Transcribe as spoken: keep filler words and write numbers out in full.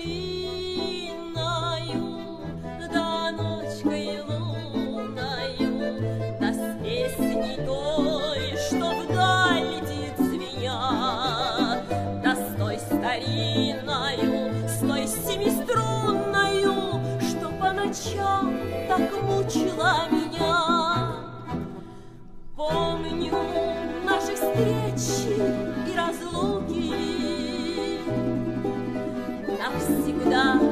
длинною, да ночкой лунною, да с песней той, что вдаль летит звеня, да с той старинною, с той семиструнною, что по ночам так мучила меня. Помню наши встречи и разлуки, навсегда